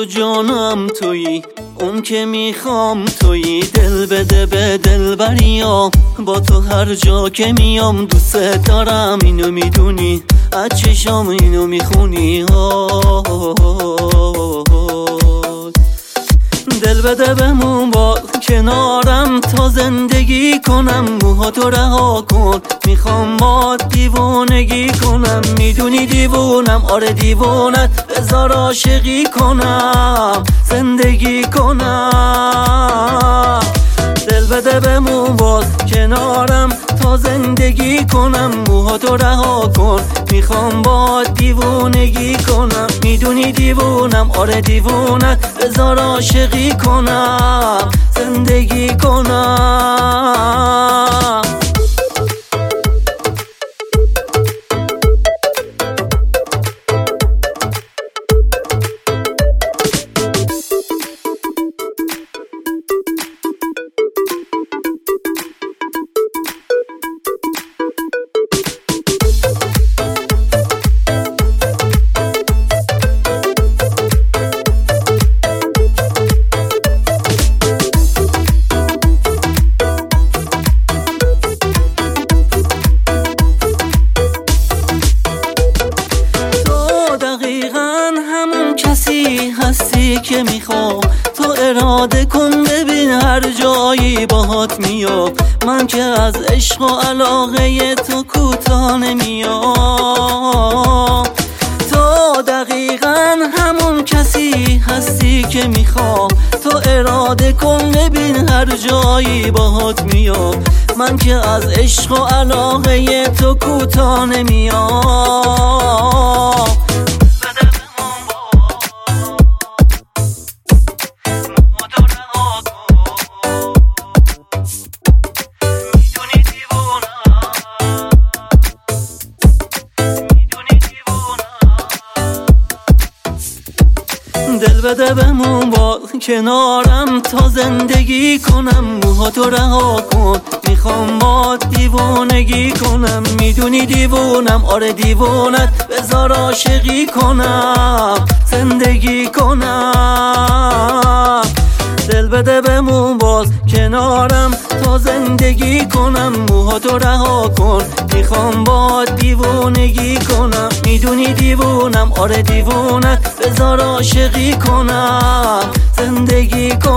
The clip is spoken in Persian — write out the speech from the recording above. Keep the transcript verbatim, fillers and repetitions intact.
و جانم تویی، اون که میخوام تویی. دل بده به دلبریام، با تو هر جا که میام دوست دارم. اینو میدونی، از چشام اینو میخونی. دل بده بمون با کنارم تا زندگی کنم. موهاتو رها کن، میخوام با دیوونگی کنم. میدونی دیوونم، آره دیوونت، بذار عاشقی کنم، زندگی کنم. دل بده بمون باز کنارم تا زندگی کنم. موهاتو رها کن، میخوام با دیوونگی کنم. میدونی دیوونم، آره دیوونت، بذار عاشقی کنم، زندگی کنم. هستی که میخوام تو اراده کن، ببین هر جایی باهات میام. من که از عشق و علاقه تو کوتاه نمیام. تو دقیقا همون کسی هستی که میخوام تو اراده کن، ببین هر جایی باهات میام. من که از عشق و علاقه تو کوتاه نمیام. دل بده بمون با کنارم تا زندگی کنم. موهاتو رها کن، میخوام با دیوونگی کنم. میدونی دیوونم، آره دیوونت، بذار عاشقی کنم، زندگی کنم. دل بده بمون باز کنارم تا زندگی کنم. موهاتو رها کن، میخوام با دیوونگی کنم. میدونی دیوونم، آره دیوونت، بذار عاشقی کنم، زندگی کنم.